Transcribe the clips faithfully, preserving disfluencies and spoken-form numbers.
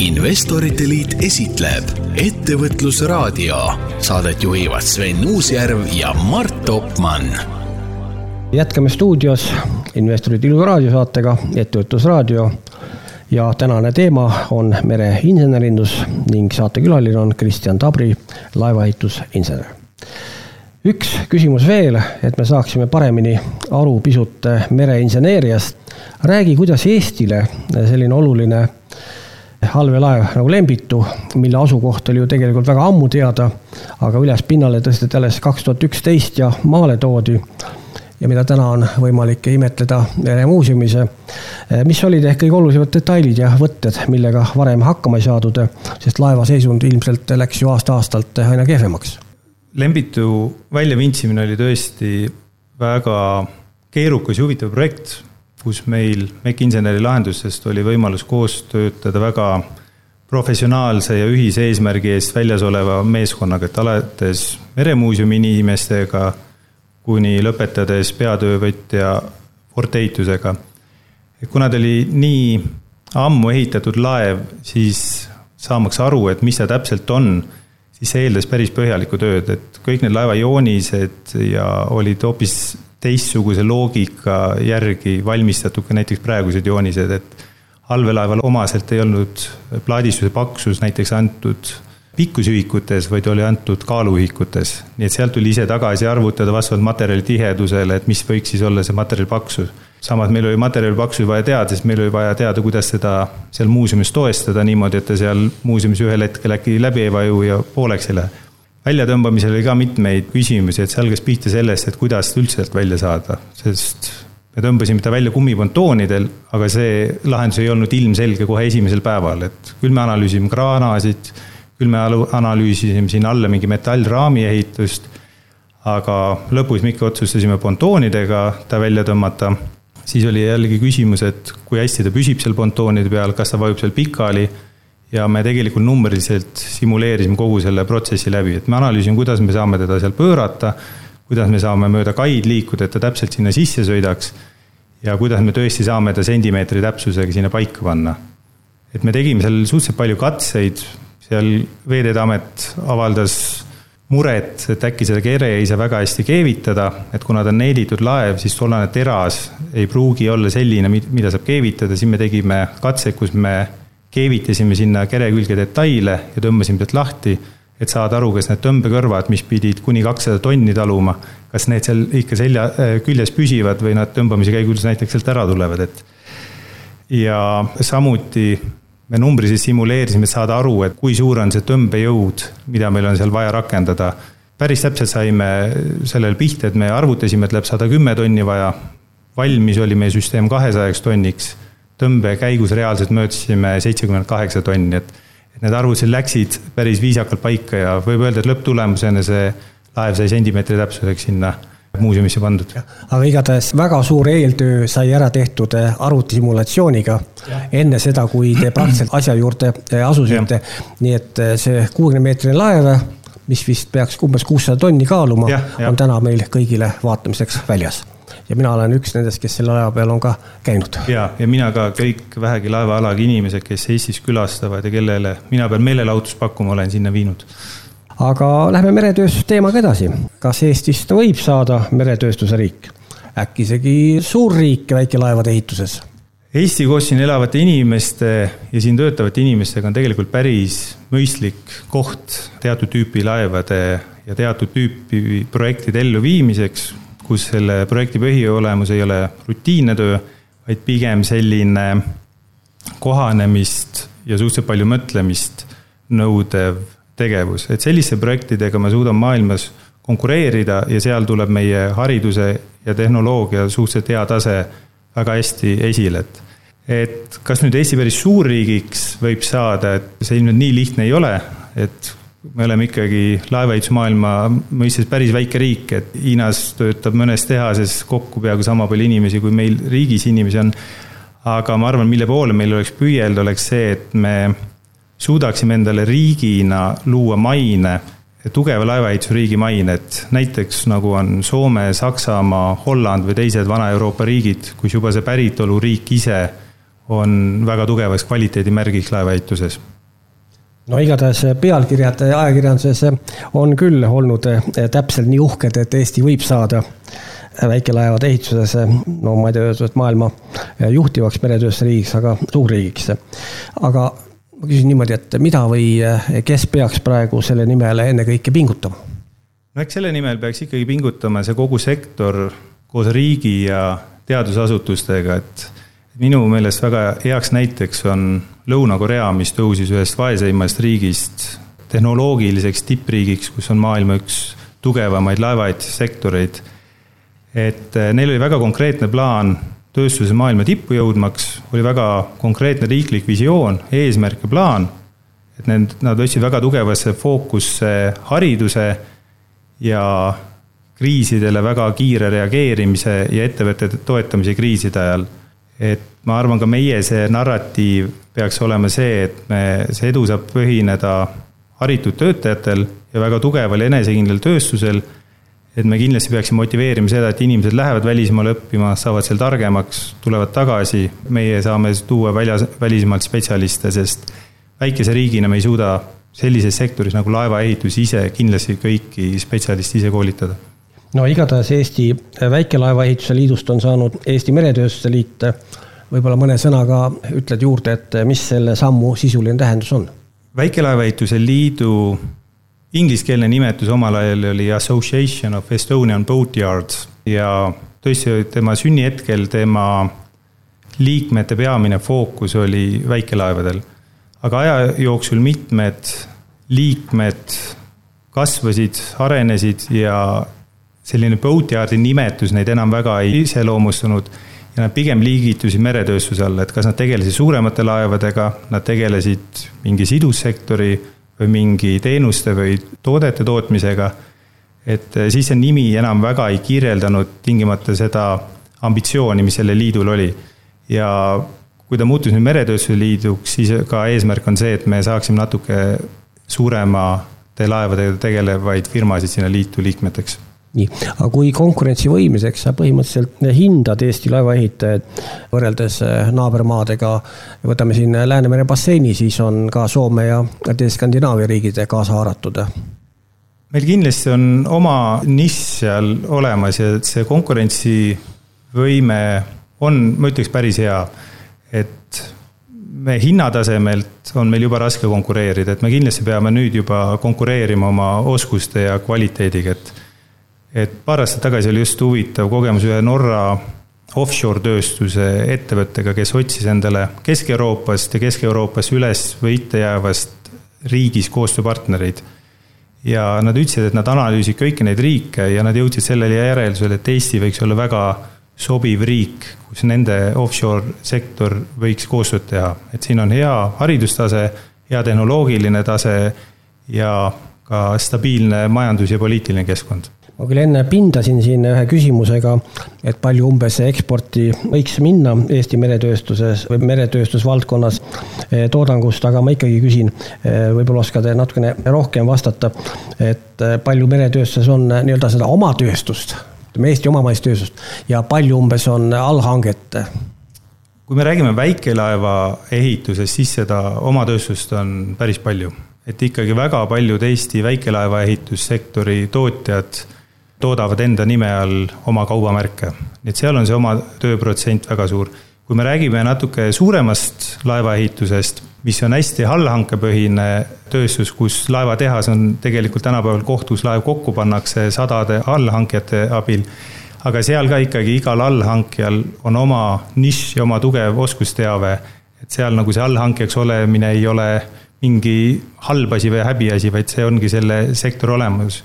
Investorite Liit esitleb Ettevõtlusraadio. Saadet juhivad Sven Uusjärv ja Mart Topmann. Jätkame stuudios Investorite Liidu raadiosaatega Ettevõtlusraadio ja tänane teema on mereinsenerindus ning saatekülaline on Kristjan Tabri, laevaehitusinsener. Üks küsimus veel, et me saaksime paremini aru pisut mereinseneeriast. Räägi, kuidas Eestile selline oluline halvelaev nagu Lembitu, mille asukoht oli ju tegelikult väga ammu teada, aga üles pinnale tõsteti alles kaks tuhat üksteist ja maale toodi ja mida täna on võimalik imetleda meremuuseumis. Mis olid ehk kõige olulisemad detailid ja võtted, millega varem hakkama ei saadud, sest laeva seisund ilmselt läks ju aasta-aastalt aina kehvemaks? Lembitu väljaviintsimine oli tõesti väga keerukas ja huvitav projekt, kus meil MEK-inseneri lahendusest oli võimalus koos töötada väga professionaalse ja ühise eesmärgi eest väljas oleva meeskonnaga, et alates meremuuseumi inimestega kuni lõpetades peatöövõtja porteehitusega. Kuna ta oli nii ammu ehitatud laev, siis saamaks aru, et mis ta täpselt on, siis see eeldas päris põhjalikku tööd, et kõik need laeva joonised ja olid hoopis teistsuguse loogika järgi valmistatud ka näiteks praegused joonised, et halvelaeval omaselt ei olnud plaadistuse paksus näiteks antud pikkusühikutes, vaid oli antud kaaluühikutes. Nii et sealt tuli ise tagasi arvutada vastavalt materjali tihedusele, et mis võiks siis olla see materjali paksus. Samas meil oli materjali paksus vaja teada, sest meil oli vaja teada, kuidas seda seal muuseumis toestada niimoodi, et ta seal muuseumis ühel hetkel äkki läbi ei vaju ja pooleks ei lähe. Väljatõmbamisel oli ka mitmeid küsimusi, et see algas pihta sellest, et kuidas üldse sealt välja saada, sest me tõmbasime ta välja kummipontoonidel, aga see lahendus ei olnud ilmselge kohe esimesel päeval, et küll me analüüsime kraanasid, küll me analüüsisime siin alla mingi metallraami ehitust, aga lõpus me ikka otsustasime pontoonidega ta välja tõmmata. Siis oli jällegi küsimus, et kui hästi ta püsib seal pontoonide peal, kas ta vajub seal pikali ja me tegelikult numbriliselt simuleerisime kogu selle protsessi läbi, et me analüüsime, kuidas me saame teda seal pöörata, kuidas me saame mööda kaid liikuda, et ta täpselt sinna sisse sõidaks ja kuidas me tõesti saame ta sentimeetri täpsusega sinna paika panna. Et me tegime seal suhteliselt palju katseid, seal Veeteede Amet avaldas muret, et äkki seda kere ei saa väga hästi keevitada, et kuna ta on needitud laev, siis tollane teras ei pruugi olla selline, mida saab keevitada. Siin me tegime katse, kus me keevitasime sinna kere külge detaile ja tõmbasime tead lahti, et saada aru, kas need tõmbekõrvad, mis pidid kuni kakssada tonni taluma, kas need seal ikka selja küljes püsivad või nad tõmbamise käigus näiteks sealt ära tulevad. Et ja samuti me numbrisi simuleerisime, et saada aru, et kui suur on see tõmbejõud, mida meil on seal vaja rakendada. Päris täpselt saime sellel pihta, et me arvutasime, et läheb sada kümme tonni vaja. Valmis oli meie süsteem kahesajaks tonniks. Tõmbe käigus reaalselt möödsime seitsekümmend kaheksa tonni, et, et need arvusid läksid päris viisakalt paika ja võib öelda, et lõpptulemusena see laev sai sentimeetri täpsuseks sinna muuseumisse pandud. Aga igatahes väga suur eeltöö sai ära tehtud arvutisimulatsiooniga enne seda, kui te praktiliselt asja juurde asusite. Nii et see kuuekümne meetrine laev, mis vist peaks umbes kuussada tonni kaaluma, ja, ja. on täna meil kõigile vaatamiseks väljas. Ja mina olen üks nendest, kes selle laeva peal on ka käinud. Ja, ja mina ka kõik vähegi laevaalaga inimesed, kes Eestis külastavad ja kellele mina peal meelelahutus pakkuma olen sinna viinud. Aga lähme meretööstuse teemaga edasi. Kas Eestist võib saada meretööstuse riik? Äkki isegi suur riik väikelaevade ehituses? Eesti koos siin elavate inimeste ja siin töötavate inimestega on tegelikult päris mõistlik koht teatud tüüpi laevade ja teatud tüüpi projektide ellu viimiseks, kus selle projekti põhiolemus ei ole rutiinne töö, vaid pigem selline kohanemist ja suhteliselt palju mõtlemist nõudev tegevus. Et selliste projektidega me suudame maailmas konkureerida ja seal tuleb meie hariduse ja tehnoloogia suhteliselt hea tase väga hästi esile. Et, et kas nüüd Eesti päris suurriigiks võib saada, et see ilmselt nii lihtne ei ole, et me oleme ikkagi laevaehitusmaailma mõistes päris väike riik, et Hiinas töötab mõnes tehases kokku peaaegu sama palju inimesi, kui meil riigis inimesi on. Aga ma arvan, mille poole meil oleks püüelda, oleks see, et me suudaksime endale riigina luua maine, tugeva laevaehitusriigi maine, et näiteks nagu on Soome, Saksamaa, Holland või teised Vana-Euroopa riigid, kus juba see päritolu riik ise on väga tugevas kvaliteedimärgiks laevaehituses. No igatahes pealkirjad ajakirjanduses on küll olnud täpselt nii uhked, et Eesti võib saada väikelaevade ehituses, no ma ei tea, et maailma juhtivaks meretööstuse riigiks, aga suurriigiks. Aga ma küsin niimoodi, et mida või kes peaks praegu selle nimel enne kõike pingutama? No eks selle nimel peaks ikkagi pingutama see kogu sektor koos riigi ja teadusasutustega, et minu meelest väga heaks näiteks on Lõuna-Korea, mis tõusis ühest vaeseimast riigist tehnoloogiliseks tippriigiks, kus on maailma üks tugevamaid laevaehitussektoreid. Et neil oli väga konkreetne plaan tööstuse maailma tippu jõudmaks, oli väga konkreetne riiklik visioon, eesmärk ja plaan, et need, nad võtsid väga tugevasse fookusse hariduse ja kriisidele väga kiire reageerimise ja ettevõtete toetamise kriiside ajal. Et ma arvan ka meie see narratiiv peaks olema see, et me, see edu saab põhineda haritud töötajatel ja väga tugeval ja enesekindlal tööstusel, et me kindlasti peaksime motiveerima seda, et inimesed lähevad välismaale õppima, saavad seal targemaks, tulevad tagasi, meie saame tuua väljas, välismaalt spetsialiste, sest väikese riigina me ei suuda sellises sektoris nagu laevaehitus ise kindlasti kõiki spetsialisti ise koolitada. No igatahes Eesti väikelaevaehituse liidust on saanud Eesti Meretööstuse Liit. Võib-olla mõne sõnaga ütled juurde, et mis selle sammu sisuline tähendus on? Väikelaevaehituse liidu ingliskeelne nimetus omal ajal oli Association of Estonian Boatyards ja tõesti tema sünnihetkel tema liikmete peamine fookus oli väikelaevadel. Aga aja jooksul mitmed liikmed kasvasid, arenesid ja selline boatyardi nimetus neid enam väga ei iseloomustunud ja nad pigem liigitusid meretööstuse alla, et kas nad tegelesid suuremate laevadega, nad tegelesid mingi sidussektori või mingi teenuste või toodete tootmisega, et siis see nimi enam väga ei kirjeldanud tingimata seda ambitsiooni, mis selle liidul oli. Ja kui ta muutus nüüd meretööstuse liiduks, siis ka eesmärk on see, et me saaksime natuke suuremate laevadega tegelevaid firmasid sinna liitu liikmeteks. Nii, aga kui konkurentsivõimiseks sa põhimõtteliselt hindad Eesti laevaehitajaid võrreldes naabermaadega, võtame siin Läänemere basseini, siis on ka Soome ja Skandinaavia riigid kaasa haaratud. Meil kindlasti on oma nišš seal olemas ja see konkurentsivõime on, ma ütleks, päris hea, et me hinnatasemelt on meil juba raske konkureerida, et me kindlasti peame nüüd juba konkureerima oma oskuste ja kvaliteediga, et Et paar aastat tagasi oli just huvitav kogemus ühe Norra offshore tööstuse ettevõttega, kes otsis endale Kesk-Euroopast ja Kesk-Euroopast üles võite jäävast riigis koostööpartnereid. Ja nad ütlesid, et nad analüüsid kõiki neid riike ja nad jõudsid sellele järeldusele, et Eesti võiks olla väga sobiv riik, kus nende offshore sektor võiks koostööd teha. Et siin on hea haridustase, hea tehnoloogiline tase ja ka stabiilne majandus- ja poliitiline keskkond. Ma küll enne pindasin siin ühe küsimusega, et palju umbes eksporti võiks minna Eesti meretööstuses või meretööstusvaldkonnas toodangust, aga ma ikkagi küsin, võib-olla oskad natukene rohkem vastata, et palju meretööstuses on nii-öelda seda oma tööstust, Eesti omamaist tööstust ja palju umbes on allhanget? Kui me räägime väikelaeva ehitusest, siis seda oma tööstust on päris palju. Et ikkagi väga paljud Eesti väikelaeva ehitussektori tootjad toodavad enda nime all oma kaubamärke. Nii et seal on see oma tööprotsent väga suur. Kui me räägime natuke suuremast laevaehitusest, mis on hästi allhankepõhine tööstus, kus laevatehas on tegelikult tänapäeval koht, kus laev kokku pannakse sadade allhankjate abil, aga seal ka ikkagi igal allhankjal on oma nišš ja oma tugev oskusteave, et seal nagu see allhankjaks olemine ei ole mingi halb asi või häbiasi, vaid see ongi selle sektori olemus.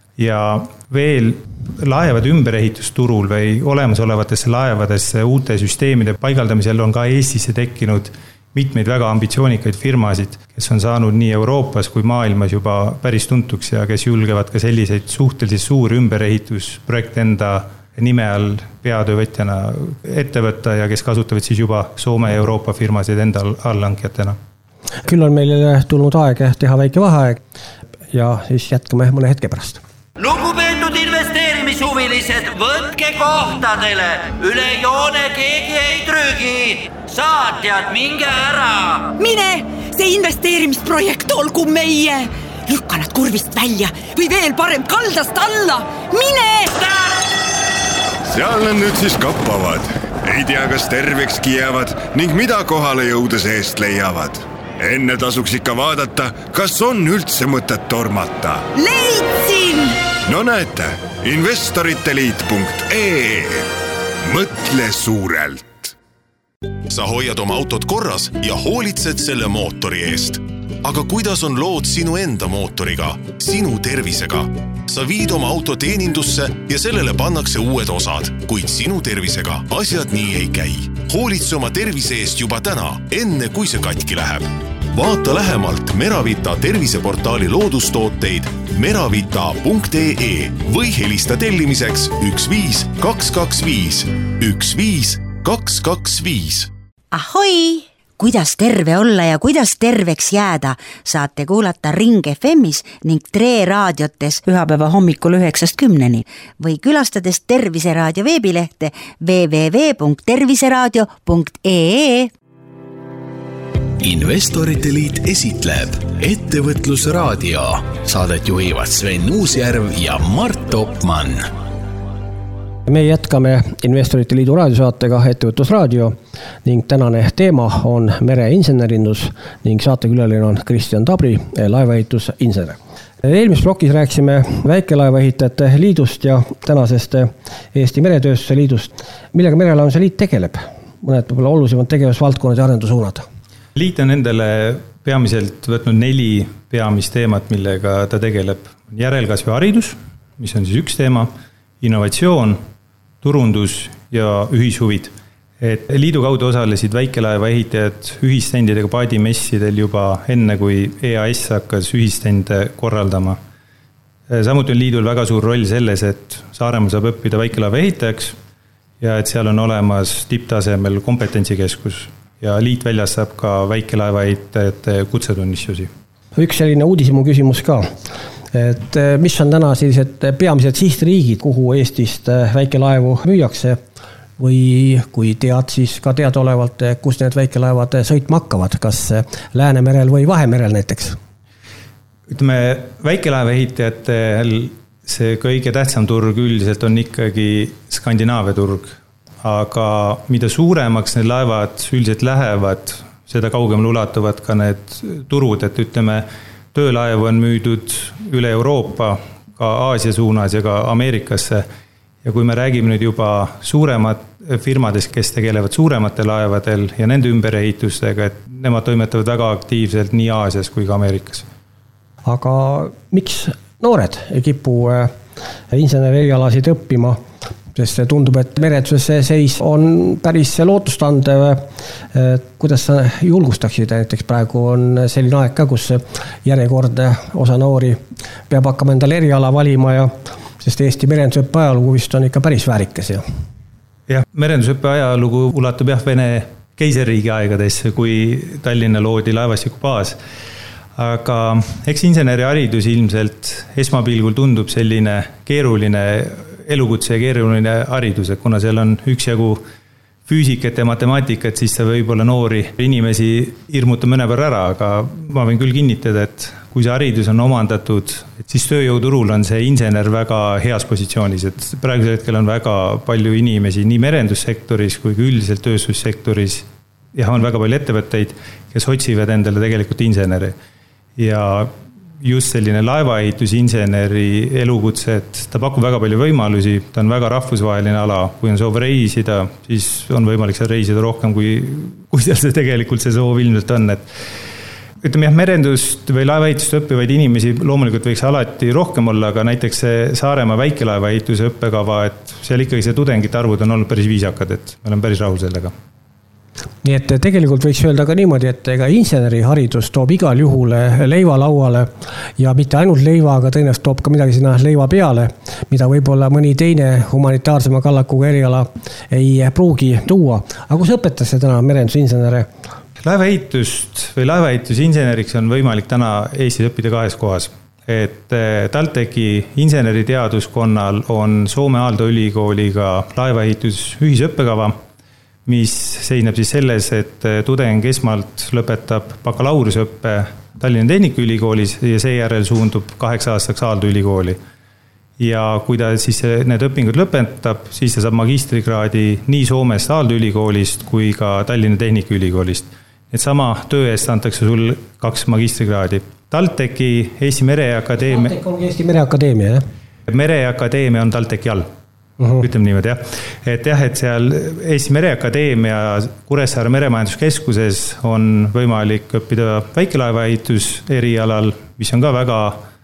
Ja veel laevade ümberehitusturul või olemasolevatesse laevadesse uute süsteemide paigaldamisel on ka Eestisse tekkinud mitmeid väga ambitsioonikaid firmasid, kes on saanud nii Euroopas kui maailmas juba päris tuntuks ja kes julgevad ka selliseid suhteliselt suuri ümberehitusprojekte enda nime all peatöövõtjana ette võtta ja kes kasutavad siis juba Soome ja Euroopa firmasid enda allhankjatena. Küll on meil tulnud aeg teha väike vaheaeg ja siis jätkame mõne hetke pärast. Lugupeetud investeerimis uudishuvilised, võtke kohtadele, üle joone keegi ei trügi. Saatjad, minge ära. Mine, see investeerimisprojekt olgu meie. Lükka nad kurvist välja või veel parem kaldast alla. Mine! Seal nad nüüd siis kappavad. Ei tea, kas tervekski jäävad ning mida kohale jõudes eest leiavad. Enne tasuks ikka vaadata, kas on üldse mõtet tormata. Leidsin! No näete, investoriteliit punkt ee. Mõtle suurelt. Sa hoiad oma autot korras ja hoolitsed selle mootori eest. Aga kuidas on lood sinu enda mootoriga, sinu tervisega? Sa viid oma auto teenindusse ja sellele pannakse uued osad, kuid sinu tervisega asjad nii ei käi. Hoolitse oma tervise eest juba täna, enne kui see katki läheb. Vaata lähemalt Meravita terviseportaali loodustooteid meravita punkt ee või helista tellimiseks üks viis kaks kaks viis üks viis kaks kaks viis. Ahoi! Kuidas terve olla ja kuidas terveks jääda, saate kuulata Ring F M-is ning Tre raadiotes pühapäeva hommikul üheksast kümneni või külastades Terviseraadio veebilehte w w w punkt terviseraadio punkt ee. Investorite Liit esitleb Ettevõtlusraadio. Saadet juhivad Sven Uusjärv ja Mart Topmann. Me jätkame Investorite Liidu raadiosaatega Ettevõtlusraadio ning tänane teema on mereinsenerindus ning saatekülaline on Kristjan Tabri, laevaehitusinsener. Eelmises plokis rääkisime väikelaevaehitajate liidust ja tänasest Eesti meretööstuse liidust. Millega merelaevanduse liit tegeleb? Mõned võib-olla olulisemad tegevusvaldkonnad ja arendusuunad. Liit on endale peamiselt võtnud neli peamist teemat, millega ta tegeleb. Järelkasv ja haridus, mis on siis üks teema, innovatsioon, turundus ja ühishuvid. Et liidu kaudu osalesid väikelaeva ehitajad ühistendidega paadimessidel juba enne, kui E A S hakkas ühistende korraldama. Samuti on liidul väga suur roll selles, et Saaremaal saab õppida väikelaeva ehitajaks ja et seal on olemas tipptasemel kompetentsikeskus ja liit väljastab ka väikelaeva ehitajate kutsetunnistusi. Üks selline uudisimu küsimus ka. Et mis on täna sellised peamised sihtriigid, kuhu Eestist väikelaevu müüakse või kui tead, siis ka teadaolevalt, kus need väikelaevad sõitma hakkavad, kas Läänemerel või Vahemerel näiteks? Ütleme, väikelaeva ehitajatel see kõige tähtsam turg üldiselt on ikkagi Skandinaavia turg, aga mida suuremaks need laevad üldiselt lähevad, seda kaugemal ulatuvad ka need turud, et ütleme, töölaevu on müüdud üle Euroopa, ka Aasia suunas ja ka Ameerikasse. Ja kui me räägime nüüd juba suuremad firmadest, kes tegelevad suuremate laevadel ja nende ümberehitustega, et nemad toimetavad väga aktiivselt nii Aasias kui ka Ameerikas. Aga miks noored ei kipu insenerialasid õppima? Sest tundub, et meretusse seis on päris lootustandev. Kuidas sa julgustaksid? Näiteks praegu on selline aeg ka, kus järjekord osa noori peab hakkama endale eriala valima, ja, sest Eesti merendusõppe ajalugu vist on ikka päris väärikas. Ja, ja merendusõppe ajalugu ulatub jah Vene keiseriigi aegadesse, kui Tallinna loodi laevastiku baas. Aga eks inseneri haridus ilmselt esmapilgul tundub selline keeruline elukutse ja keeruline haridus, et kuna seal on üksjagu füüsikat ja matemaatikat, siis see võib-olla noori inimesi hirmutab mõne võrra ära, aga ma võin küll kinnitada, et kui see haridus on omandatud, et siis tööjõuturul on see insener väga heas positsioonis, et praegusel hetkel on väga palju inimesi nii merendussektoris kui üldiselt tööstussektoris ja on väga palju ettevõtteid, kes otsivad endale tegelikult inseneri. Ja just selline laevaehitusinseneri elukutse, et ta pakub väga palju võimalusi, ta on väga rahvusvaheline ala, kui on soov reisida, siis on võimalik seal reisida rohkem, kui, kui seal see tegelikult see soov ilmselt on, et ütleme jah, merendust või laevaehitust õppivaid inimesi loomulikult võiks alati rohkem olla, aga näiteks see Saaremaa väikelaevaehituse õppekava, et seal ikkagi see tudengite arvud on olnud päris viisakad, et me oleme päris rahul sellega. Nii et tegelikult võiks öelda ka niimoodi, et ega inseneri haridus toob igal juhul leiva lauale ja mitte ainult leiva, aga tõenäoliselt toob ka midagi sinna leiva peale, mida võib-olla mõni teine humanitaarsema kallakuga eriala ei pruugi tuua. Aga kus õpetatakse täna merendusinsenere? Laevaehitust või laevaehitusinseneriks on võimalik täna Eestis õppida kahes kohas. et TalTechi inseneriteaduskonnal on Soome Aalto ülikooliga laevaehitus ühisõppekava, mis seisneb siis selles, et tudeng esmalt lõpetab bakalaureusõppe Tallinna Tehnikaülikoolis ja seejärel suundub kaheks aastaks Aalto ülikooli. Ja kui ta siis need õpingud lõpetab, siis ta saab magistrikraadi nii Soomest Aalto ülikoolist kui ka Tallinna Tehnikaülikoolist. Et sama töö eest antakse sul kaks magistrikraadi. TalTechi Eesti Mereakadeemia... TalTech ongi Eesti Mereakadeemia, jah? Mereakadeemia on TalTechi all. Uh-huh. Ütleme niimoodi, jah. Et jah, et seal Eesti Mereakadeemia Kuressaare meremajanduskeskuses on võimalik õppida väikelaevaehitus erialal, mis on ka väga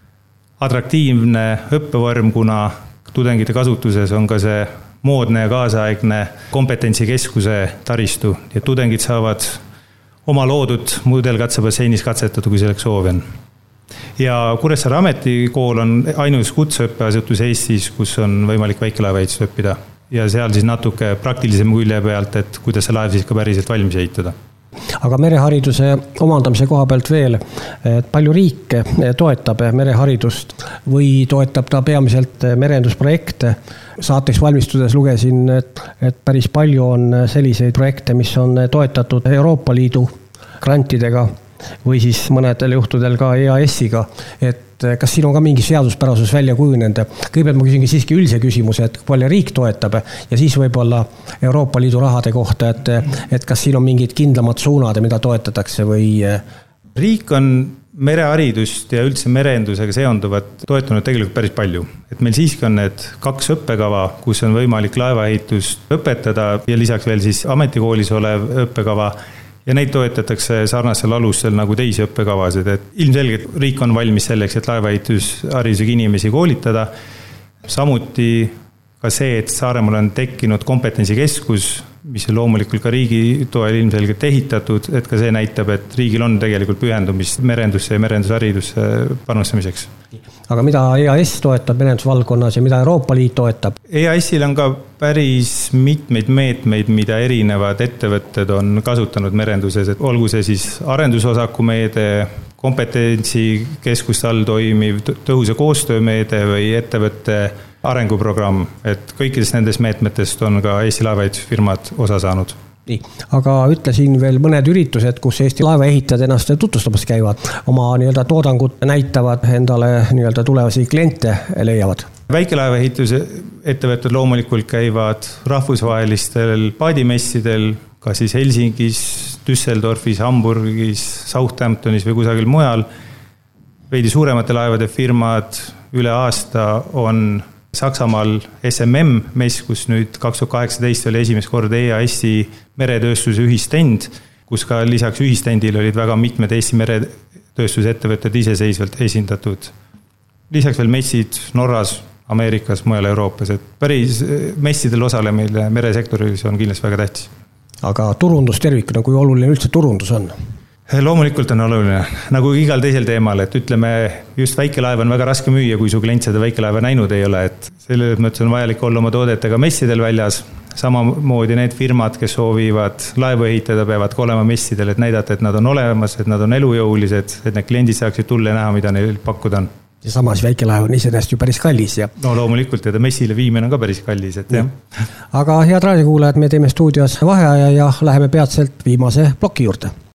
atraktiivne õppevorm, kuna tudengite kasutuses on ka see moodne ja kaasaegne kompetentsikeskuse taristu ja tudengid saavad oma loodud mudelkatsebasseinis katsetada, kui selleks soovi on. Ja Kuressaare ametikool on ainus kutseõppeasutus Eestis, kus on võimalik väikelaevaehitust õppida ja seal siis natuke praktilisem külje pealt, et kuidas see laev siis ka päriselt valmis ehitada. Aga merehariduse omandamise koha pealt veel, et palju riike toetab mereharidust või toetab ta peamiselt merendusprojekte. Saateks valmistudes lugesin, et, et päris palju on selliseid projekte, mis on toetatud Euroopa Liidu grantidega või siis mõnedel juhtudel ka E A S-iga, et kas siin on ka mingi seaduspärasus välja kujunenud? Kõigepealt ma küsingi siiski üldse küsimuse, et palju riik toetab ja siis võib-olla Euroopa Liidu rahade kohta, et, et kas siin on mingid kindlamad suunad, mida toetatakse või... Riik on mereharidust ja üldse merendusega seonduvat toetanud tegelikult päris palju. Et meil siiski on need kaks õppekava, kus on võimalik laevaehitust õpetada ja lisaks veel siis ametikoolis olev õppekava ja neid toetatakse sarnasel alusel nagu teisi õppekavasid, et ilmselgelt riik on valmis selleks, et laevaehitusharidusega inimesi koolitada. Samuti ka see, et Saaremaal on tekkinud kompetentsikeskus, mis on loomulikult ka riigi toel ilmselgelt ehitatud, et ka see näitab, et riigil on tegelikult pühendumist merendusse ja merendusharidusse panustamiseks. Aga mida E A S toetab merendusvaldkonnas ja mida Euroopa Liit toetab? E A S-il on ka päris mitmeid meetmeid, mida erinevad ettevõtted on kasutanud merenduses, et olgu see siis arendusosaku meede, kompetentsikeskuste all toimiv tõhusa koostöömeede või ettevõtte arenguprogramm, et kõikidest nendest meetmetest on ka Eesti laevaehitusfirmad osa saanud. Nii, aga ütle siin veel mõned üritused, kus Eesti laevaehitajad ennast tutvustamas käivad, oma nii-öelda toodangut näitavad, endale nii-öelda tulevasi kliente leiavad. Väikelaevaehituse ettevõtted loomulikult käivad rahvusvahelistel paadimessidel, ka siis Helsingis, Düsseldorfis, Hamburgis, Southamptonis või kusagil mujal. Veidi suuremate laevade firmad üle aasta on Saksamaal S M M mess, kus nüüd kaks tuhat kaheksateist oli esimest korda E A S-i meretööstuse ühistend, kus ka lisaks ühistendil olid väga mitmed Eesti meretööstuse ettevõtted iseseisvalt esindatud. Lisaks veel messid Norras, Ameerikas, mujal Euroopas, et päris messidel osalemine meresektoris on kindlasti väga tähtis. Aga turundus tervikuna, kui oluline üldse turundus on? Loomulikult on oluline, nagu igal teisel teemal, et ütleme, just väikelaeva on väga raske müüa, kui su klient seda väikelaeva näinud ei ole, et selle mõttes on vajalik olla oma toodetega messidel väljas, samamoodi need firmad, kes soovivad laevu ehitada, peavad ka olema messidel, et näidata, et nad on olemas, et nad on elujõulised, et need kliendid saaksid tulla ja näha, mida neil pakkuda on. Ja samas väikelaev on isedest ju päris kallis. Ja... No loomulikult, ja ta messile viimine on ka päris kallis. Et, jah. Aga head raadiokuulajad, me teeme stuudios vaheaja ja läheme peatselt viimase ploki juurde.